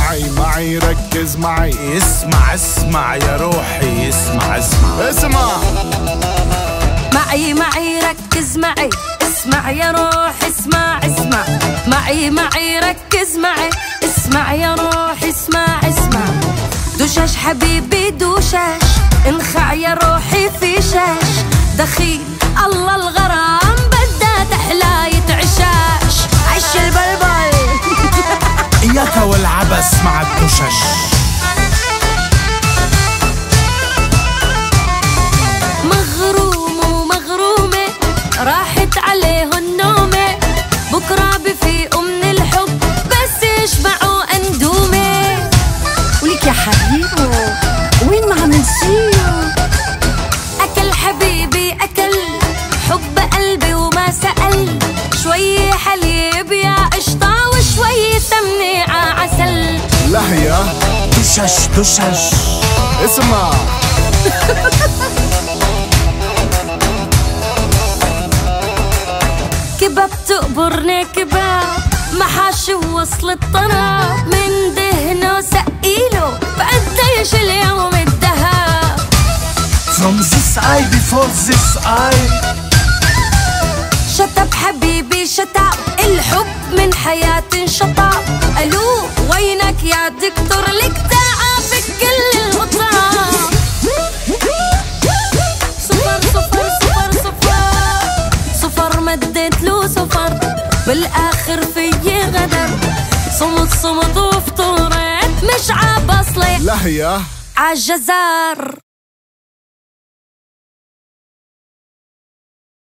معي ركز معي. اسمع اسمع يا روحي، اسمع اسمع اسمع معي ركز معي. اسمع يا روح اسمع اسمع. معي ركز معي. اسمع يا روح اسمع. دوشاش حبيبي دوشاش، انخع يا روحي في شاش. دخيل الله الغرام بدها تحلى يتعشاش. عش البلبل اياك والعبس مع الدشش. مغروم ومغرومة راحت عليه النومة، بكرة بفيقوا من الحب بس يشبعوا أندومة. وليك يا حبيبو وين ما عم نسيو؟ أكل حبيبي أكل حب قلبي وما سأل. شوي حليب يا قشطة وشوي سمنة عسل. لهيا دشش اسمع كباب تقبرني كباب، محاشي ووصل الطراب. من دهنه سقيله بقديش اليوم الدهب. From this eye before this eye. شطب حبيبي شطب، الحب من حياتي انشطب. الو وينك يا دكتور، لك تعافك كل المطاب. صفر مدت له صفر، بالاخر في غدر. صمت وفطورت مش عبصلي لهيا عالجزار.